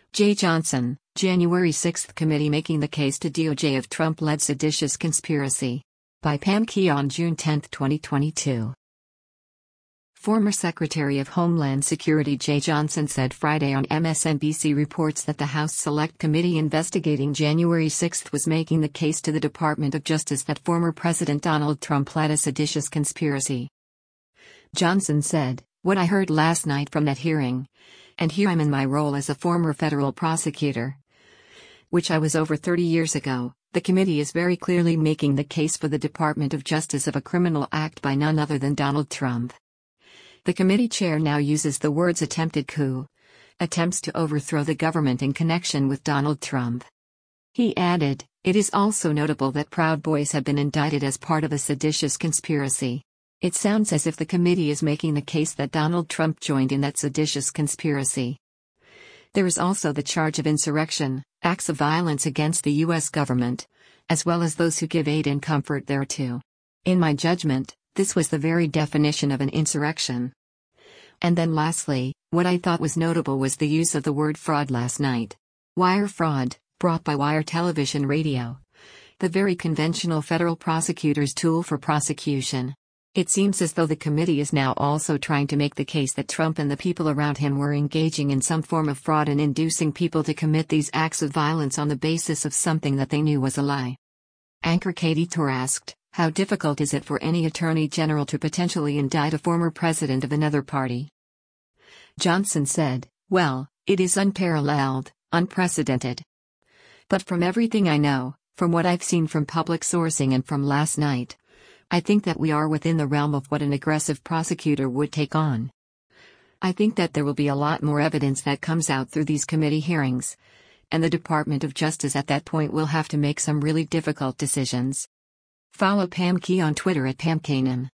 J. Johnson, January 6 committee making the case to DOJ of Trump-led seditious conspiracy. By Pam Keon, June 10, 2022. Former Secretary of Homeland Security J. Johnson said Friday on MSNBC reports that the House Select Committee investigating January 6 was making the case to the Department of Justice that former President Donald Trump led a seditious conspiracy. Johnson said, "What I heard last night from that hearing, and here I'm in my role as a former federal prosecutor, which I was over 30 years ago, the committee is very clearly making the case for the Department of Justice of a criminal act by none other than Donald Trump." The committee chair now uses the words attempted coup, attempts to overthrow the government in connection with Donald Trump. He added, "It is also notable that Proud Boys have been indicted as part of a seditious conspiracy. It sounds as if the committee is making the case that Donald Trump joined in that seditious conspiracy. There is also the charge of insurrection, acts of violence against the U.S. government, as well as those who give aid and comfort thereto. In my judgment, this was the very definition of an insurrection." And then lastly, what I thought was notable was the use of the word fraud last night. Wire fraud, brought by Wire Television Radio, the very conventional federal prosecutor's tool for prosecution. It seems as though the committee is now also trying to make the case that Trump and the people around him were engaging in some form of fraud and inducing people to commit these acts of violence on the basis of something that they knew was a lie. Anchor Katie Torr asked, "How difficult is it for any attorney general to potentially indict a former president of another party?" Johnson said, "Well, it is unparalleled, unprecedented. But from everything I know, from what I've seen from public sourcing and from last night, I think that we are within the realm of what an aggressive prosecutor would take on. I think that there will be a lot more evidence that comes out through these committee hearings, and the Department of Justice at that point will have to make some really difficult decisions." Follow Pam Keon on Twitter at PamKenan.